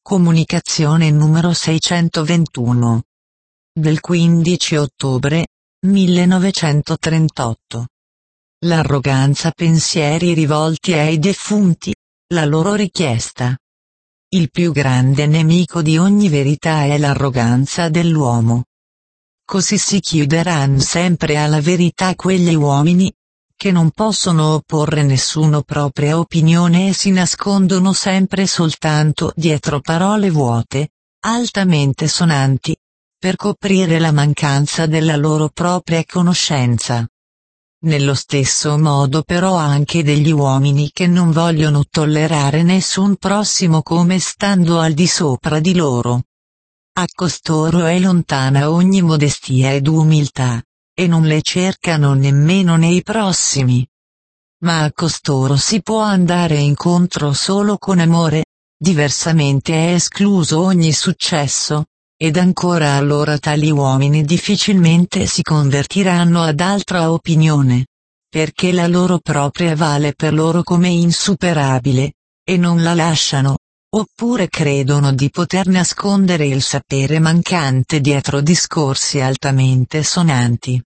Comunicazione numero 621. Del 15 ottobre 1938. L'arroganza, pensieri rivolti ai defunti, la loro richiesta. Il più grande nemico di ogni verità è l'arroganza dell'uomo. Così si chiuderanno sempre alla verità quegli uomini, che non possono opporre nessuna propria opinione e si nascondono sempre soltanto dietro parole vuote, altamente sonanti, per coprire la mancanza della loro propria conoscenza. Nello stesso modo però anche degli uomini che non vogliono tollerare nessun prossimo come stando al di sopra di loro. A costoro è lontana ogni modestia ed umiltà, e non le cercano nemmeno nei prossimi. Ma a costoro si può andare incontro solo con amore, diversamente è escluso ogni successo, ed ancora allora tali uomini difficilmente si convertiranno ad altra opinione, perché la loro propria vale per loro come insuperabile, e non la lasciano, oppure credono di poter nascondere il sapere mancante dietro discorsi altamente sonanti.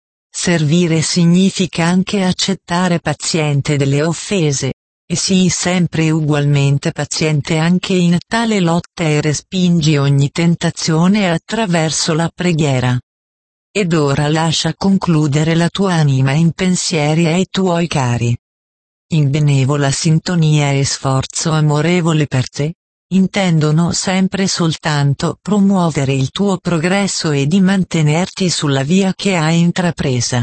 Servire significa anche accettare paziente delle offese, e sii sempre ugualmente paziente anche in tale lotta e respingi ogni tentazione attraverso la preghiera. Ed ora lascia concludere la tua anima in pensieri ai tuoi cari. In benevola sintonia e sforzo amorevole per te, intendono sempre soltanto promuovere il tuo progresso e di mantenerti sulla via che hai intrapresa.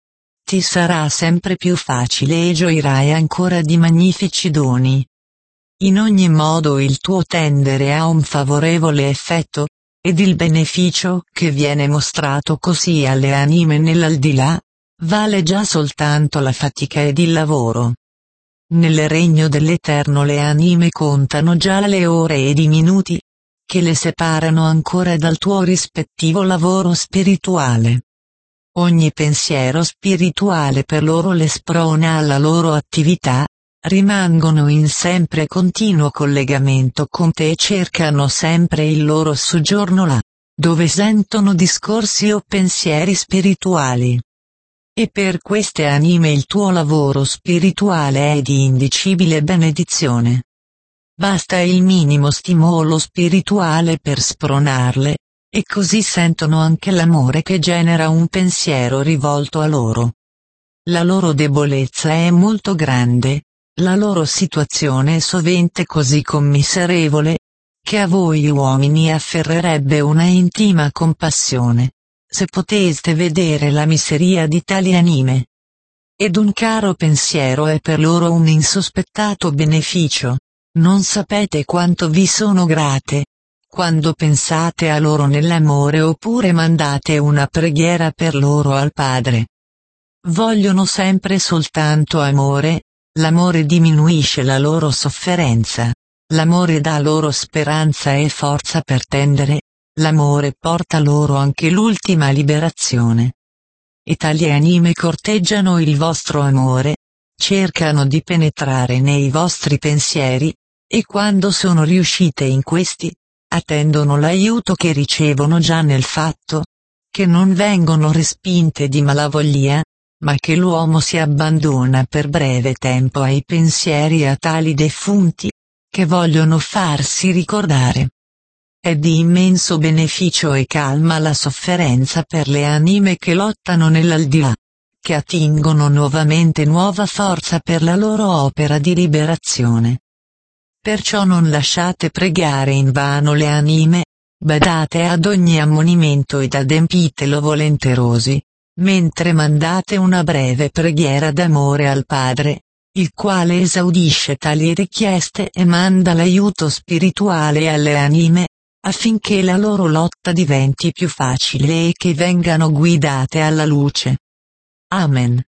Ti sarà sempre più facile e gioirai ancora di magnifici doni. In ogni modo il tuo tendere ha un favorevole effetto, ed il beneficio che viene mostrato così alle anime nell'aldilà, vale già soltanto la fatica ed il lavoro. Nel regno dell'Eterno le anime contano già le ore ed i minuti, che le separano ancora dal tuo rispettivo lavoro spirituale. Ogni pensiero spirituale per loro le sprona alla loro attività, rimangono in sempre continuo collegamento con te e cercano sempre il loro soggiorno là, dove sentono discorsi o pensieri spirituali. E per queste anime il tuo lavoro spirituale è di indicibile benedizione. Basta il minimo stimolo spirituale per spronarle, e così sentono anche l'amore che genera un pensiero rivolto a loro. La loro debolezza è molto grande, la loro situazione è sovente così commiserevole, che a voi uomini afferrerebbe una intima compassione, se poteste vedere la miseria di tali anime. Ed un caro pensiero è per loro un insospettato beneficio, non sapete quanto vi sono grate, quando pensate a loro nell'amore oppure mandate una preghiera per loro al Padre. Vogliono sempre soltanto amore, l'amore diminuisce la loro sofferenza, l'amore dà loro speranza e forza per tendere, l'amore porta loro anche l'ultima liberazione. E tali anime corteggiano il vostro amore, cercano di penetrare nei vostri pensieri, e quando sono riuscite in questi, attendono l'aiuto che ricevono già nel fatto che non vengono respinte di malavoglia, ma che l'uomo si abbandona per breve tempo ai pensieri a tali defunti, che vogliono farsi ricordare. È di immenso beneficio e calma la sofferenza per le anime che lottano nell'aldilà, che attingono nuovamente nuova forza per la loro opera di liberazione. Perciò non lasciate pregare in vano le anime, badate ad ogni ammonimento ed adempitelo volenterosi, mentre mandate una breve preghiera d'amore al Padre, il quale esaudisce tali richieste e manda l'aiuto spirituale alle anime, affinché la loro lotta diventi più facile e che vengano guidate alla luce. Amen.